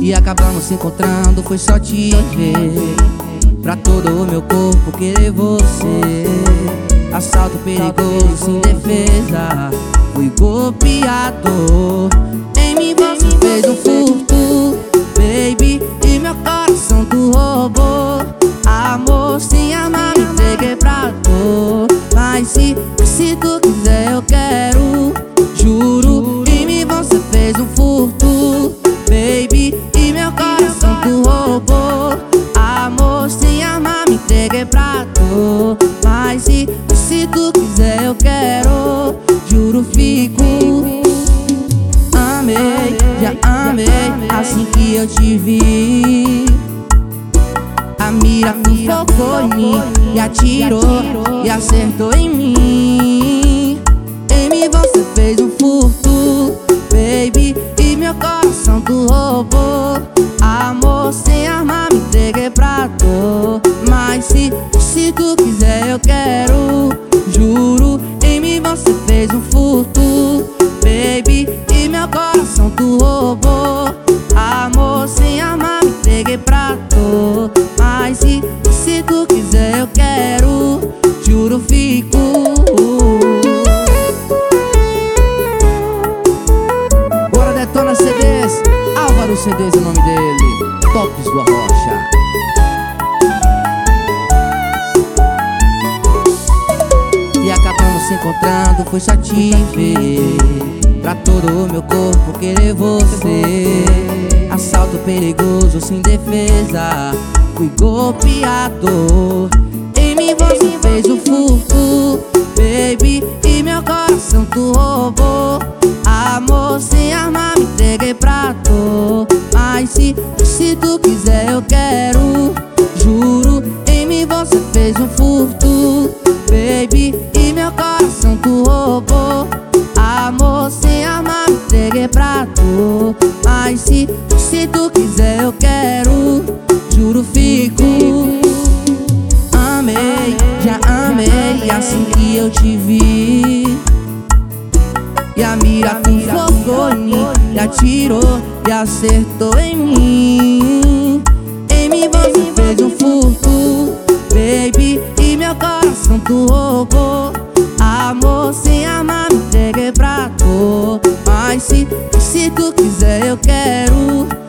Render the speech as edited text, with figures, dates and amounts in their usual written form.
E acabamos se encontrando, foi só te ver. Pra todo o meu corpo querer você. Assalto perigoso, sem defesa. Fui golpeador. Em mim você fez um furto, baby, e meu coração tu roubou. Amor, sem amar, me entreguei pra dor. Mas se tu quiser eu quero, juro. Em mim você fez um furto, baby, e meu coração tu roubou. Amor, sem amar, me entreguei pra dor. Mas se tu quiser eu quero, juro, fico. Amei, já amei, assim que eu te vi. A mira focou em mim e atirou e acertou em mim. Em mim você fez um furto, baby, e meu coração tu roubou. Amor, sem arma, me entreguei pra dor. Mas se tu quiser eu quero, juro. Em mim você fez um furto, baby, e meu coração tu roubou. Amor, sem arma, me entreguei pra dor. Mas se tu quiser eu quero, juro, fico. Bora Detona CDs, Álvaro CDs é o nome dele, Tops do Arrocha. E acabamos se encontrando, foi só te ver. Pra todo o meu corpo querer você. Assalto perigoso, sem defesa. Fui golpeador. Em mim você fez um furto, baby, e meu coração tu roubou. Amor, sem arma, me entreguei pra dor. Mas se tu quiser eu quero, juro. Em mim você fez um furto, baby, e meu coração tu roubou. Amor, sem arma, me entreguei pra dor. Mas se tu quiser eu quero, juro, fico. Amei, já amei, assim que eu te vi. E a mira focou em mim e atirou e acertou em mim. Em mim você fez um furto, baby, e meu coração tu roubou. Amor, sem amar, me entreguei pra dor. Mas se tu quiser eu quero,